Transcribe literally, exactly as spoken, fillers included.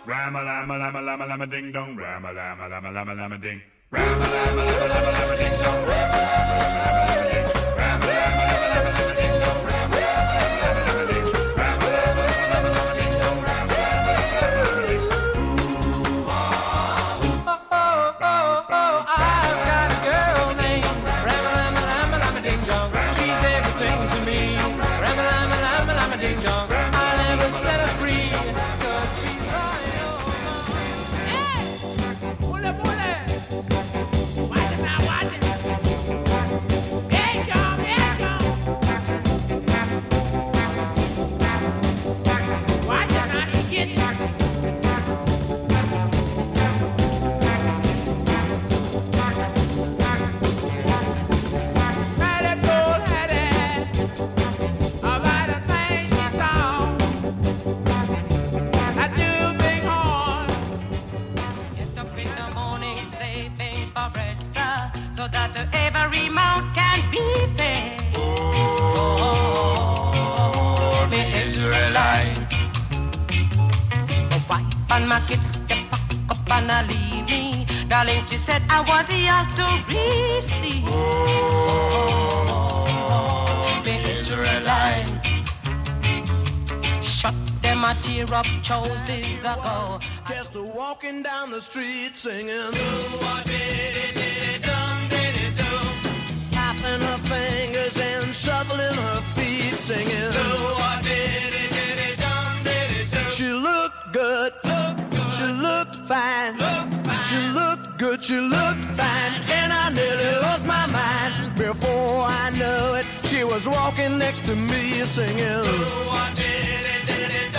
Ram-a-lam-a-lam-a-lam-a-lam-a-ding-dong, ram-a-lam-a-lam-a-lam-a-lam-a-ding. Ram-a-lam-a-lam-a-lam-a-ding-dong, ram-a-lam-a-lam-a-lam-a-ding. Ram-a-lam-a-lam-a-lam-a-ding-dong, ram-a-lam-a-lam-a-lam-a-ding. Ram-a-lam-a-lam-a-lam-a-ding-dong, ram-a-lam-a-lam-a-lam-a-ding. Ooh, ah, ooh. Oh, oh, oh, oh, I've got a girl named Ram-a-lam-a-lam-a-lam-a-ding-dong. She's everything to me. Ram-a-lam-a-lam-a-lam-a-ding-dong. I'll never set her free, 'cause she's right on my... Hey! Pull it, pull it! Watch it now, watch it! Here it come, here it come! Watch it now, he gets you! So that every mouth can be fed. Oh, me Israelite. The wife and my kids, they pack up and I leave me. Darling, she said I was yours to receive. Oh, me Israelite. Shut them a tear up choices ago. Just a walking down the street singing. Tapping her fingers and shuffling her feet singing. She looked good. She looked fine. She looked good. She looked fine. And I nearly lost my mind. Before I knew it, she was walking next to me singing.